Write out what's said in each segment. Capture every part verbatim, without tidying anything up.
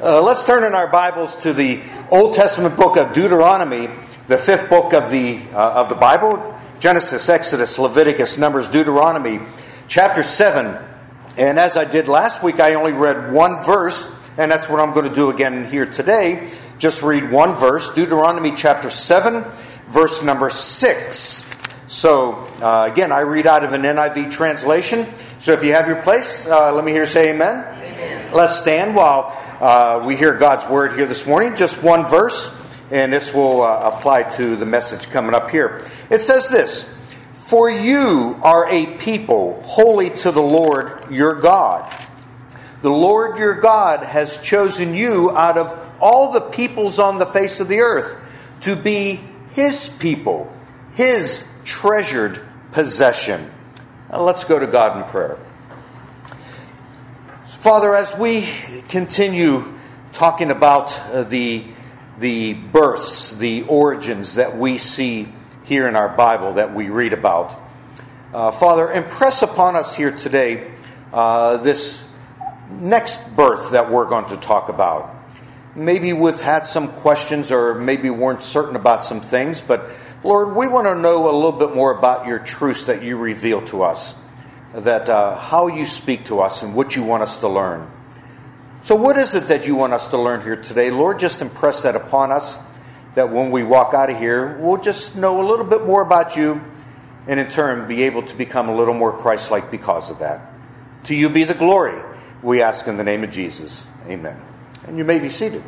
Uh, let's turn in our Bibles to the Old Testament book of Deuteronomy, the fifth book of the uh, of the Bible. Genesis, Exodus, Leviticus, Numbers, Deuteronomy, chapter seven. And as I did last week, I only read one verse, and that's what I'm going to do again here today. Just read one verse, Deuteronomy chapter seven, verse number six. So, uh, again, I read out of an N I V translation. So if you have your place, uh, let me hear you say amen. Amen. Let's stand while uh, we hear God's word here this morning. Just one verse, and this will uh, apply to the message coming up here. It says this: "For you are a people holy to the Lord your God. The Lord your God has chosen you out of all the peoples on the face of the earth to be His people, His treasured possession." Now let's go to God in prayer. Father, as we continue talking about uh, the, the births, the origins that we see here in our Bible that we read about, uh, Father, impress upon us here today uh, this next birth that we're going to talk about. Maybe we've had some questions or maybe weren't certain about some things, but Lord, we want to know a little bit more about your truths that you reveal to us, that uh, how you speak to us and what you want us to learn. So what is it that you want us to learn here today? Lord, just impress that upon us, that when we walk out of here, we'll just know a little bit more about you, and in turn be able to become a little more Christ-like because of that. To you be the glory, we ask in the name of Jesus. Amen. And you may be seated.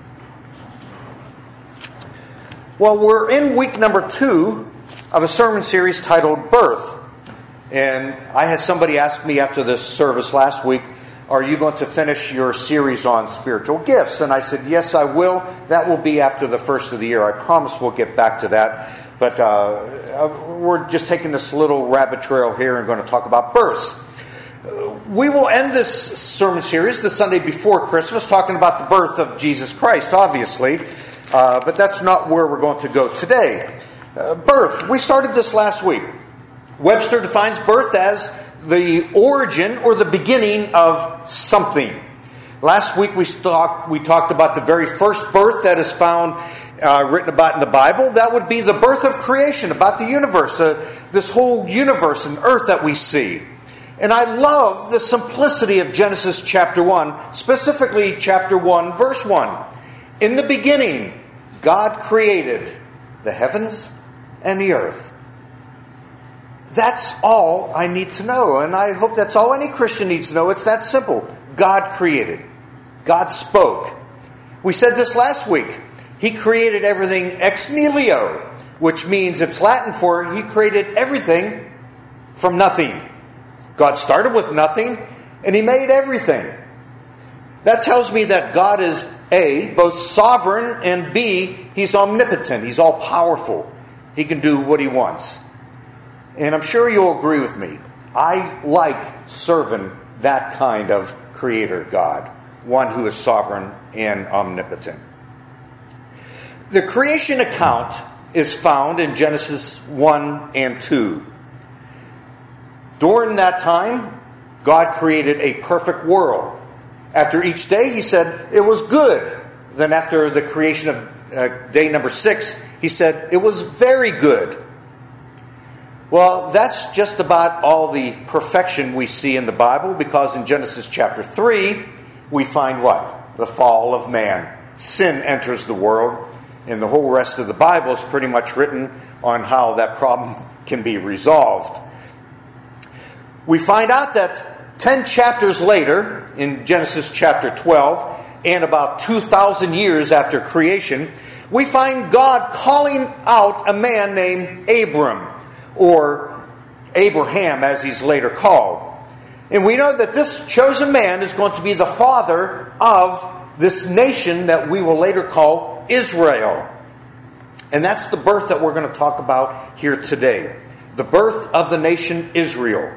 Well, we're in week number two of a sermon series titled Birth. And I had somebody ask me after this service last week, are you going to finish your series on spiritual gifts? And I said, yes, I will. That will be after the first of the year. I promise we'll get back to that. But uh, we're just taking this little rabbit trail here and going to talk about births. We will end this sermon series the Sunday before Christmas talking about the birth of Jesus Christ, obviously. Uh, but that's not where we're going to go today. Uh, birth. We started this last week. Webster defines birth as the origin or the beginning of something. Last week we talked, we talked about the very first birth that is found uh, written about in the Bible. That would be the birth of creation, about the universe, uh, this whole universe and earth that we see. And I love the simplicity of Genesis chapter one, specifically chapter one, verse one. In the beginning, God created the heavens and the earth. That's all I need to know, and I hope that's all any Christian needs to know. It's that simple. God created. God spoke. We said this last week. He created everything ex nihilo, which means it's Latin for He created everything from nothing. God started with nothing, and He made everything. That tells me that God is A, both sovereign, and B, He's omnipotent. He's all-powerful. He can do what He wants. And I'm sure you'll agree with me. I like serving that kind of creator God, one who is sovereign and omnipotent. The creation account is found in Genesis one and two. During that time, God created a perfect world. After each day, He said, it was good. Then after the creation of uh, day number six, He said, it was very good. Well, that's just about all the perfection we see in the Bible, because in Genesis chapter three, we find what? The fall of man. Sin enters the world, and the whole rest of the Bible is pretty much written on how that problem can be resolved. We find out that ten chapters later, in Genesis chapter twelve, and about two thousand years after creation, we find God calling out a man named Abram, or Abraham as he's later called. And we know that this chosen man is going to be the father of this nation that we will later call Israel. And that's the birth that we're going to talk about here today. The birth of the nation Israel.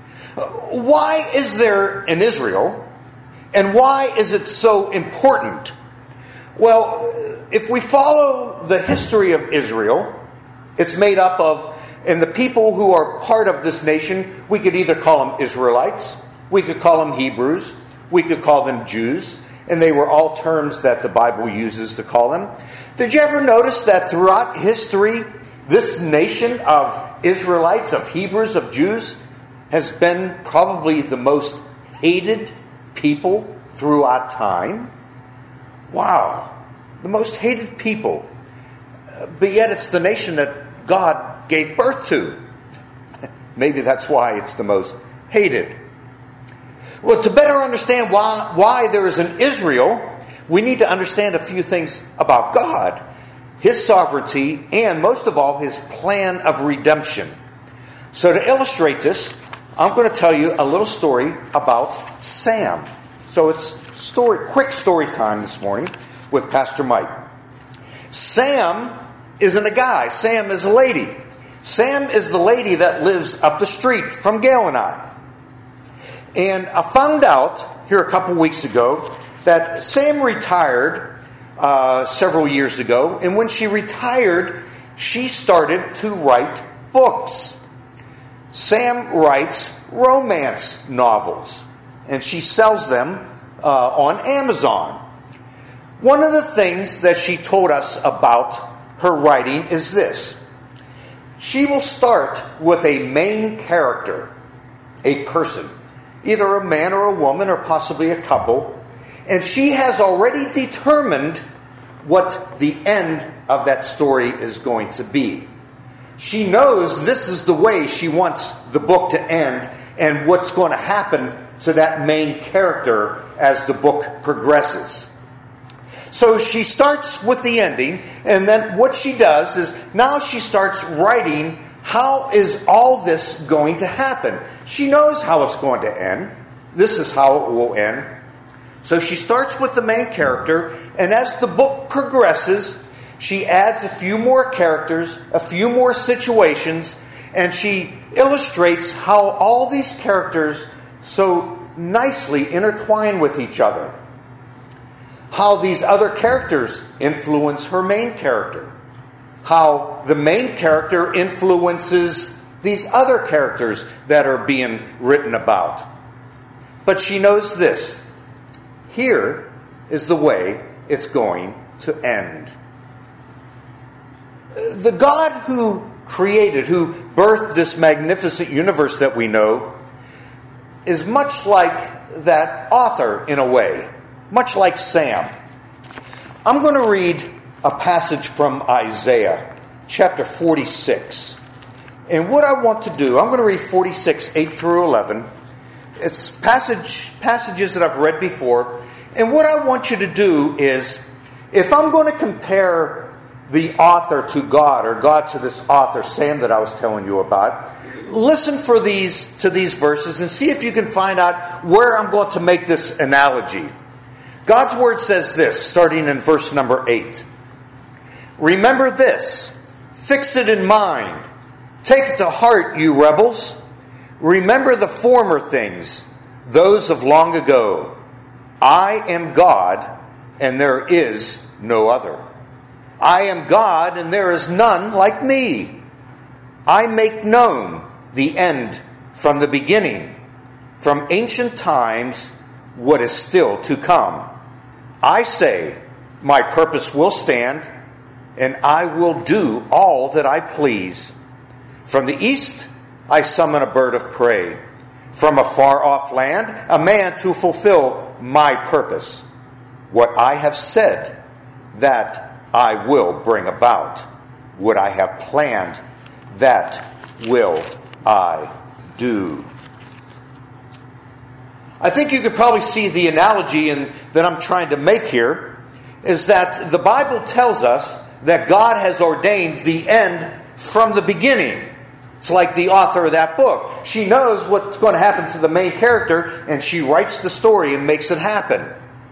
Why is there an Israel? And why is it so important? Well, if we follow the history of Israel, it's made up of, and the people who are part of this nation, we could either call them Israelites, we could call them Hebrews, we could call them Jews, and they were all terms that the Bible uses to call them. Did you ever notice that throughout history, this nation of Israelites, of Hebrews, of Jews, has been probably the most hated people throughout time? Wow, the most hated people. But yet it's the nation that God gave birth to. Maybe that's why it's the most hated. Well, to better understand why, why there is an Israel, we need to understand a few things about God, His sovereignty, and most of all, His plan of redemption. So to illustrate this, I'm going to tell you a little story about Sam. So it's story, quick story time this morning with Pastor Mike. Sam isn't a guy. Sam is a lady. Sam is the lady that lives up the street from Gail and I. And I found out here a couple weeks ago that Sam retired uh, several years ago. And when she retired, she started to write books. Sam writes romance novels, and she sells them uh, on Amazon. One of the things that she told us about her writing is this. She will start with a main character, a person, either a man or a woman or possibly a couple, and she has already determined what the end of that story is going to be. She knows this is the way she wants the book to end and what's going to happen to that main character as the book progresses. So she starts with the ending, and then what she does is now she starts writing how is all this going to happen. She knows how it's going to end. This is how it will end. So she starts with the main character, and as the book progresses, she adds a few more characters, a few more situations, and she illustrates how all these characters so nicely intertwine with each other. How these other characters influence her main character. How the main character influences these other characters that are being written about. But she knows this. Here is the way it's going to end. The God who created, who birthed this magnificent universe that we know, is much like that author in a way, much like Sam. I'm going to read a passage from Isaiah, chapter forty-six. And what I want to do, I'm going to read forty-six, eight through eleven. It's passage passages that I've read before. And what I want you to do is, if I'm going to compare the author to God, or God to this author, Sam, that I was telling you about, listen for these to these verses and see if you can find out where I'm going to make this analogy. God's word says this, starting in verse number eight. Remember this, fix it in mind, take it to heart, you rebels. Remember the former things, those of long ago. I am God, and there is no other. I am God, and there is none like me. I make known the end from the beginning, from ancient times, what is still to come. I say, my purpose will stand, and I will do all that I please. From the east, I summon a bird of prey. From a far-off land, a man to fulfill my purpose. What I have said, that I will bring about. What I have planned, that will I do. I think you could probably see the analogy in, that I'm trying to make here is that the Bible tells us that God has ordained the end from the beginning. It's like the author of that book. She knows what's going to happen to the main character, and she writes the story and makes it happen.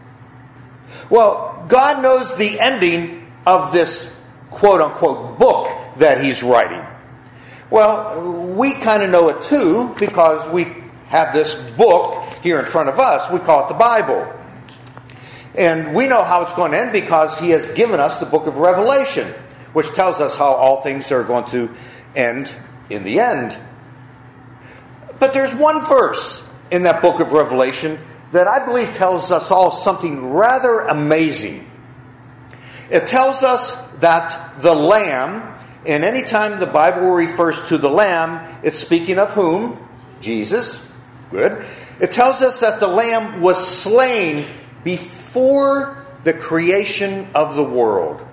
Well, God knows the ending of this quote-unquote book that he's writing. Well, we kind of know it too because we have this book here in front of us. We call it the Bible. And we know how it's going to end because he has given us the book of Revelation, which tells us how all things are going to end in the end. But there's one verse in that book of Revelation that I believe tells us all something rather amazing. It tells us that the Lamb, and any time the Bible refers to the Lamb, it's speaking of whom? Jesus. Good. It tells us that the Lamb was slain before the creation of the world.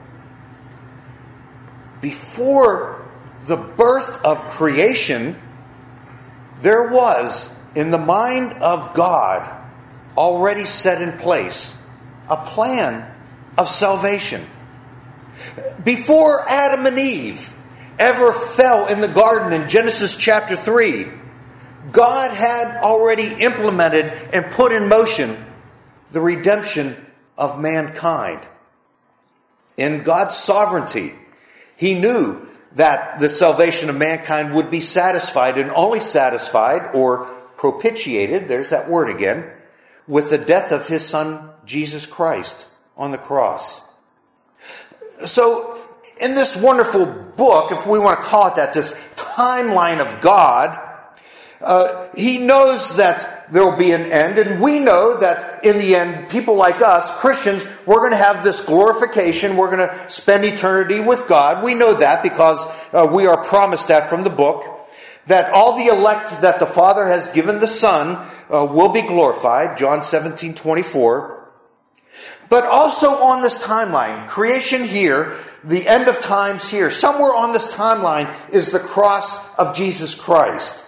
Before the birth of creation, there was, in the mind of God, already set in place a plan of salvation. Before Adam and Eve ever fell in the garden in Genesis chapter three, God had already implemented and put in motion the redemption of mankind. In God's sovereignty, He knew that the salvation of mankind would be satisfied, and only satisfied or propitiated, there's that word again, with the death of His Son, Jesus Christ, on the cross. So, in this wonderful book, if we want to call it that, this timeline of God, uh, He knows that there will be an end, and we know that in the end, people like us, Christians, we're going to have this glorification. We're going to spend eternity with God. We know that because uh, we are promised that from the book, that all the elect that the Father has given the Son uh, will be glorified, John seventeen twenty-four. But also on this timeline, creation here, the end of times here, somewhere on this timeline is the cross of Jesus Christ.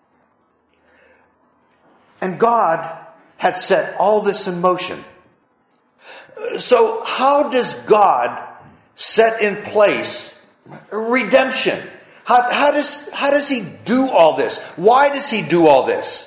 And God had set all this in motion. So how does God set in place redemption? How, how does, how does He do all this? Why does He do all this?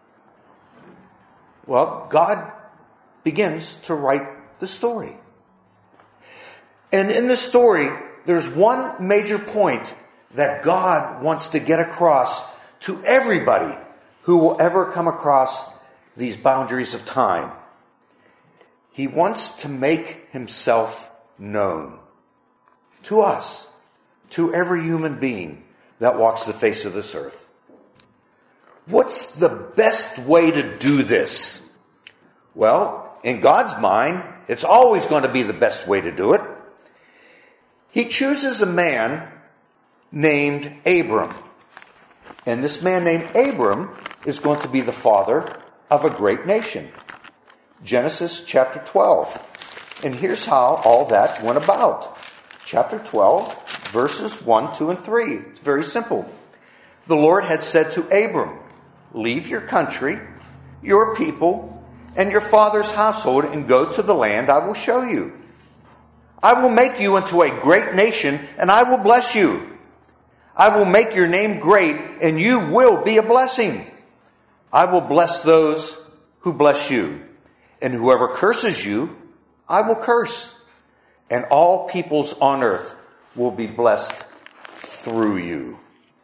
Well, God begins to write the story. And in the story, there's one major point that God wants to get across to everybody who will ever come across these boundaries of time. He wants to make Himself known to us, to every human being that walks the face of this earth. What's the best way to do this? Well, in God's mind, it's always going to be the best way to do it. He chooses a man named Abram. And this man named Abram is going to be the father of a great nation. Genesis chapter twelve. And here's how all that went about. Chapter twelve, verses one, two, and three. It's very simple. The Lord had said to Abram, "Leave your country, your people, and your father's household, and go to the land I will show you. I will make you into a great nation, and I will bless you. I will make your name great, and you will be a blessing. I will bless those who bless you, and whoever curses you, I will curse. And all peoples on earth will be blessed through you."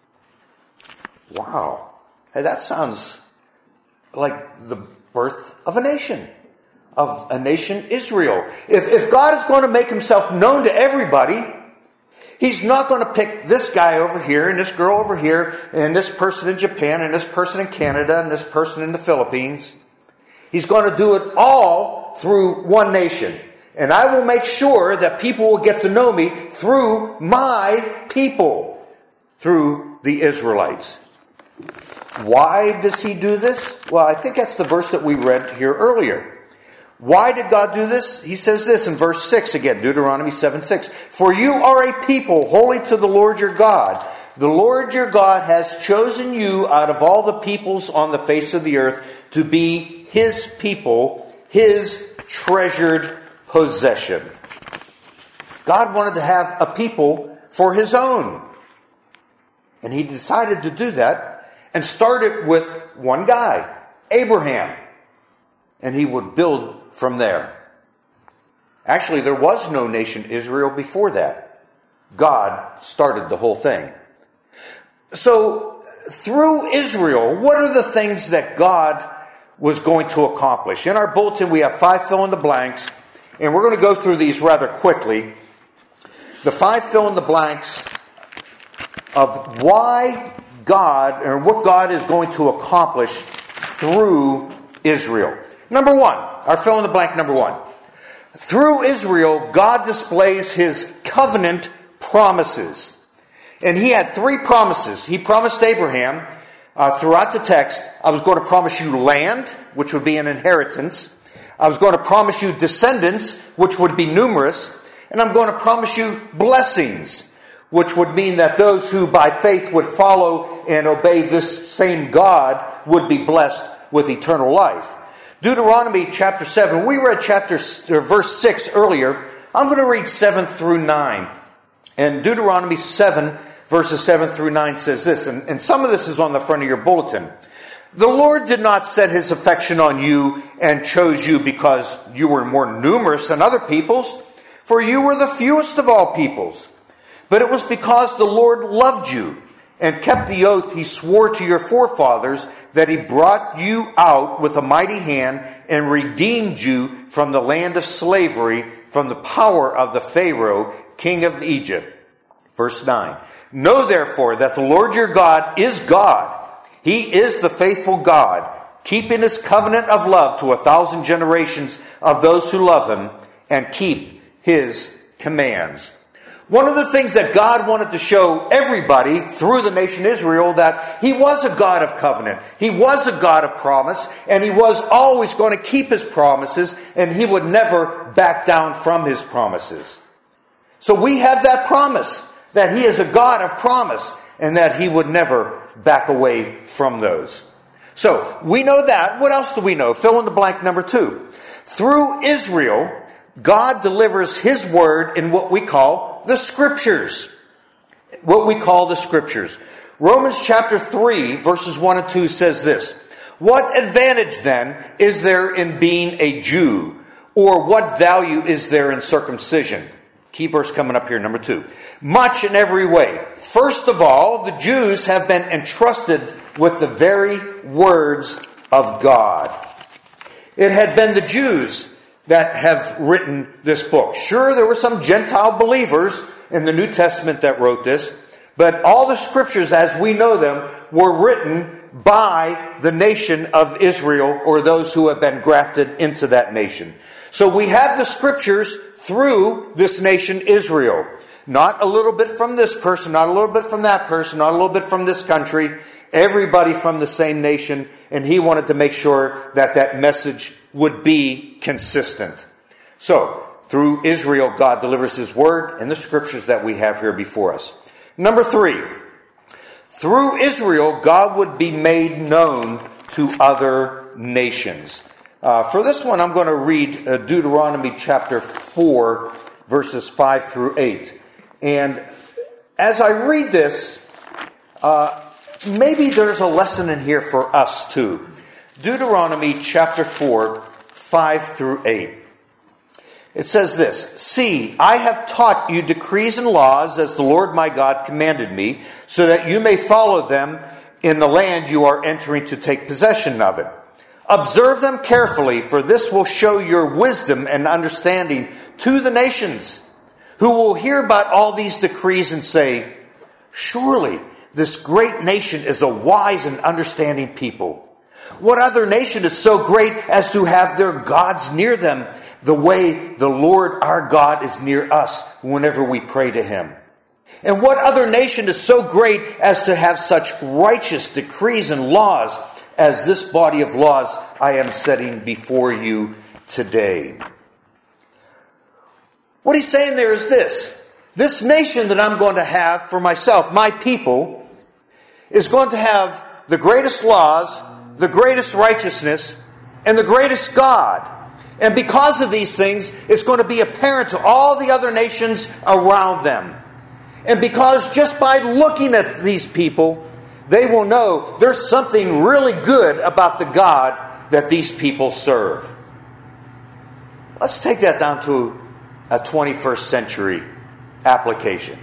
Wow. Hey, that sounds like the birth of a nation, of a nation Israel. If, if God is going to make Himself known to everybody, He's not going to pick this guy over here and this girl over here and this person in Japan and this person in Canada and this person in the Philippines. He's going to do it all through one nation. And I will make sure that people will get to know me through my people, through the Israelites. Why does He do this? Well, I think that's the verse that we read here earlier. Why did God do this? He says this in verse six again, Deuteronomy seven six. "For you are a people holy to the Lord your God. The Lord your God has chosen you out of all the peoples on the face of the earth to be His people, His treasured possession." God wanted to have a people for His own. And He decided to do that and started with one guy, Abraham. And He would build from there. Actually, there was no nation Israel before that. God started the whole thing. So, through Israel, what are the things that God was going to accomplish? In our bulletin, we have five fill-in-the-blanks, and we're going to go through these rather quickly. The five fill-in-the-blanks of why God, or what God is going to accomplish through Israel. Number one, our fill in the blank number one. Through Israel, God displays his covenant promises. And he had three promises. He promised Abraham uh, throughout the text, I was going to promise you land, which would be an inheritance. I was going to promise you descendants, which would be numerous. And I'm going to promise you blessings, which would mean that those who by faith would follow and obey this same God would be blessed with eternal life. Deuteronomy chapter seven, we read chapter or verse six earlier. I'm going to read seven through nine. And Deuteronomy seven, verses seven through nine says this, and, and some of this is on the front of your bulletin. The Lord did not set his affection on you and chose you because you were more numerous than other peoples, for you were the fewest of all peoples. But it was because the Lord loved you and kept the oath he swore to your forefathers that he brought you out with a mighty hand and redeemed you from the land of slavery, from the power of the Pharaoh, king of Egypt. Verse nine. Know therefore that the Lord your God is God. He is the faithful God, keeping his covenant of love to a thousand generations of those who love him and keep his commands. One of the things that God wanted to show everybody through the nation Israel, that he was a God of covenant. He was a God of promise, and he was always going to keep his promises, and he would never back down from his promises. So we have that promise, that he is a God of promise, and that he would never back away from those. So we know that. What else do we know? Fill in the blank number two. Through Israel, God delivers his word in what we call the Scriptures. What we call the Scriptures. Romans chapter three, verses one and two says this. What advantage then is there in being a Jew? Or what value is there in circumcision? Key verse coming up here, number two. Much in every way. First of all, the Jews have been entrusted with the very words of God. It had been the Jews that have written this book. Sure, there were some Gentile believers in the New Testament that wrote this, but all the scriptures as we know them were written by the nation of Israel, or those who have been grafted into that nation. So we have the scriptures through this nation Israel. Not a little bit from this person, not a little bit from that person, not a little bit from this country. Everybody from the same nation, and he wanted to make sure that that message would be consistent. So, through Israel, God delivers his word and the scriptures that we have here before us. Number three, through Israel, God would be made known to other nations. Uh, for this one, I'm going to read uh, Deuteronomy chapter four, verses five through eight. And as I read this, uh, maybe there's a lesson in here for us too. Deuteronomy chapter four, five through eight. It says this, See, I have taught you decrees and laws as the Lord my God commanded me, so that you may follow them in the land you are entering to take possession of it. Observe them carefully, for this will show your wisdom and understanding to the nations, who will hear about all these decrees and say, Surely this great nation is a wise and understanding people. What other nation is so great as to have their gods near them, the way the Lord our God is near us whenever we pray to him? And what other nation is so great as to have such righteous decrees and laws as this body of laws I am setting before you today? What he's saying there is this. This nation that I'm going to have for myself, my people, is going to have the greatest laws, the greatest righteousness, and the greatest God. And because of these things, it's going to be apparent to all the other nations around them. And because just by looking at these people, they will know there's something really good about the God that these people serve. Let's take that down to a twenty-first century application.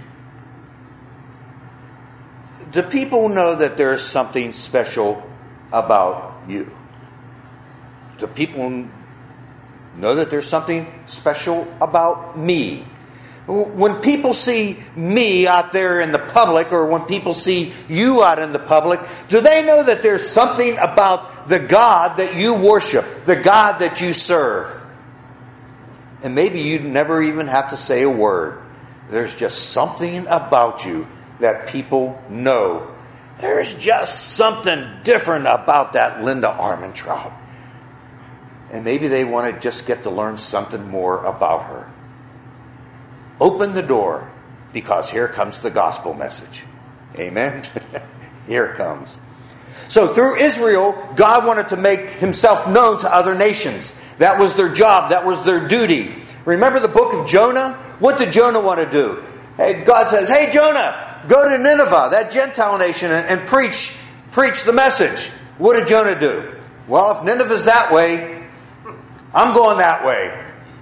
Do people know that there's something special about you? Do people know that there's something special about me? When people see me out there in the public, or when people see you out in the public, do they know that there's something about the God that you worship, the God that you serve? And maybe you never even have to say a word. There's just something about you that people know. There's just something different about that Linda Armentrout. And maybe they want to just get to learn something more about her. Open the door, because here comes the gospel message. Amen? Here it comes. So through Israel, God wanted to make himself known to other nations. That was their job. That was their duty. Remember the book of Jonah? What did Jonah want to do? Hey, God says, hey, Jonah, go to Nineveh, that Gentile nation, and, and preach, preach the message. What did Jonah do? Well, if Nineveh's that way, I'm going that way.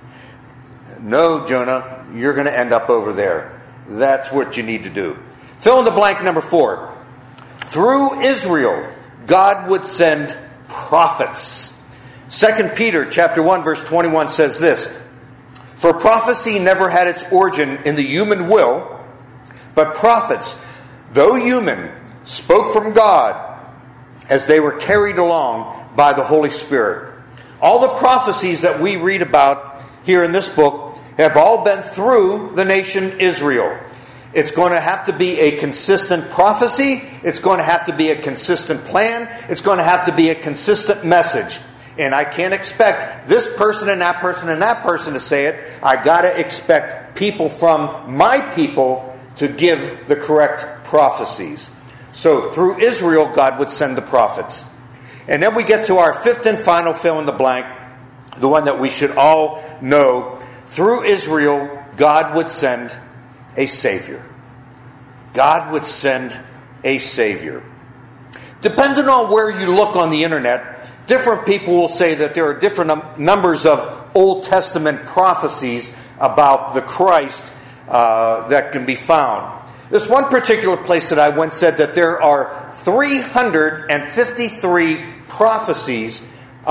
No, Jonah. You're going to end up over there. That's what you need to do. Fill in the blank number four. Through Israel, God would send prophets. Second Peter chapter one, verse twenty-one says this: For prophecy never had its origin in the human will, but prophets, though human, spoke from God as they were carried along by the Holy Spirit. All the prophecies that we read about here in this book have all been through the nation Israel. It's going to have to be a consistent prophecy. It's going to have to be a consistent plan. It's going to have to be a consistent message. And I can't expect this person and that person and that person to say it. I got to expect people from my people to give the correct prophecies. So through Israel, God would send the prophets. And then we get to our fifth and final fill in the blank, the one that we should all know. Through Israel, God would send a Savior. God would send a Savior. Depending on where you look on the internet, different people will say that there are different num- numbers of Old Testament prophecies about the Christ uh, that can be found. This one particular place that I went said that there are three hundred fifty-three prophecies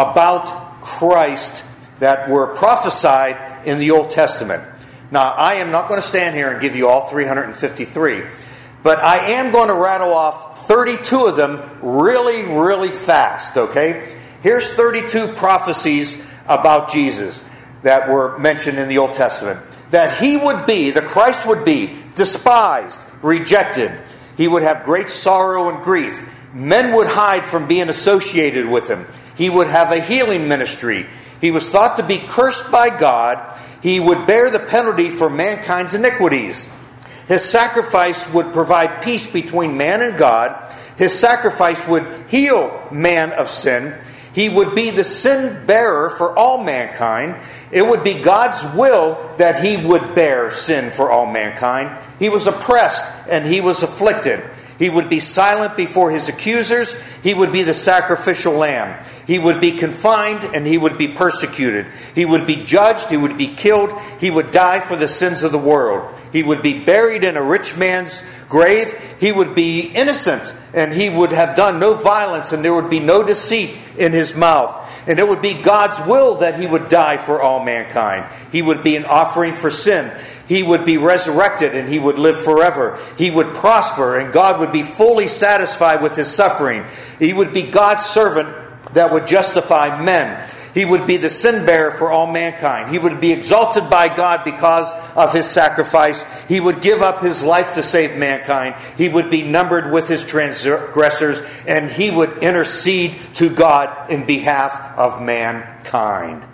about Christ that were prophesied in the Old Testament. Now, I am not going to stand here and give you all three hundred fifty-three, but I am going to rattle off thirty-two of them really, really fast, okay? Here's thirty-two prophecies about Jesus that were mentioned in the Old Testament. That he would be, the Christ would be, despised, rejected. He would have great sorrow and grief. Men would hide from being associated with him. He would have a healing ministry. He was thought to be cursed by God. He would bear the penalty for mankind's iniquities. His sacrifice would provide peace between man and God. His sacrifice would heal man of sin. He would be the sin bearer for all mankind. It would be God's will that he would bear sin for all mankind. He was oppressed and he was afflicted. He would be silent before his accusers. He would be the sacrificial lamb. He would be confined and he would be persecuted. He would be judged. He would be killed. He would die for the sins of the world. He would be buried in a rich man's grave. He would be innocent and he would have done no violence, and there would be no deceit in his mouth. And it would be God's will that he would die for all mankind. He would be an offering for sin. He would be resurrected and he would live forever. He would prosper and God would be fully satisfied with his suffering. He would be God's servant that would justify men. He would be the sin bearer for all mankind. He would be exalted by God because of his sacrifice. He would give up his life to save mankind. He would be numbered with his transgressors, and he would intercede to God in behalf of mankind.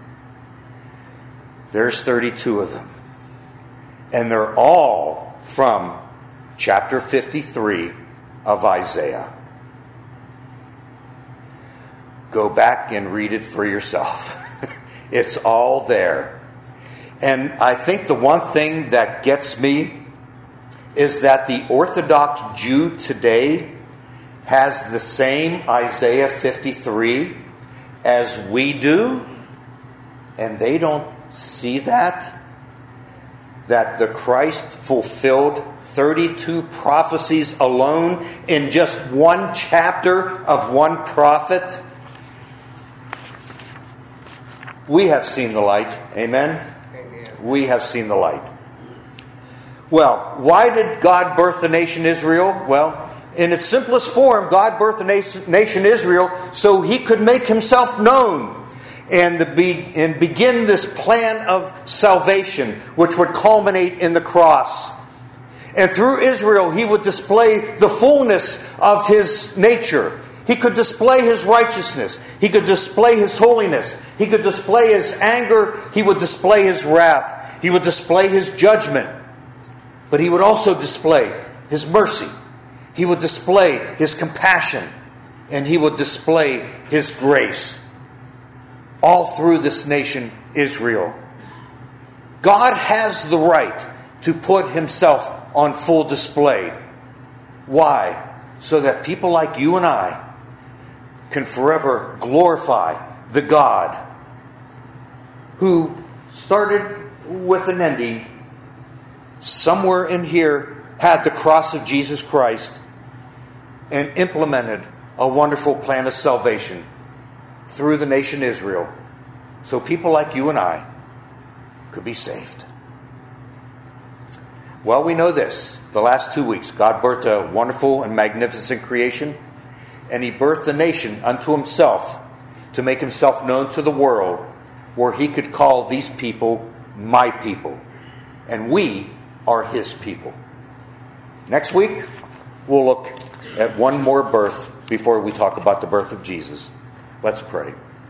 There's thirty-two of them. And they're all from chapter fifty-three of Isaiah. Go back and read it for yourself. It's all there. And I think the one thing that gets me is that the Orthodox Jew today has the same Isaiah fifty-three as we do, and they don't see that. That the Christ fulfilled thirty-two prophecies alone in just one chapter of one prophet. We have seen the light. Amen? Amen. We have seen the light. Well, why did God birth the nation Israel? Well, in its simplest form, God birthed the nation Israel so He could make Himself known and, the be, and begin this plan of salvation, which would culminate in the cross. And through Israel, He would display the fullness of His nature. He could display His righteousness. He could display His holiness. He could display His anger. He would display His wrath. He would display His judgment. But He would also display His mercy. He would display His compassion. And He would display His grace. All through this nation, Israel. God has the right to put Himself on full display. Why? So that people like you and I can forever glorify the God who started with an ending somewhere in here, had the cross of Jesus Christ, and implemented a wonderful plan of salvation through the nation Israel, so people like you and I could be saved. Well, we know this. The last two weeks, God birthed a wonderful and magnificent creation, and He birthed a nation unto Himself to make Himself known to the world, where He could call these people my people, and we are His people. Next week, we'll look at one more birth before we talk about the birth of Jesus. Let's pray.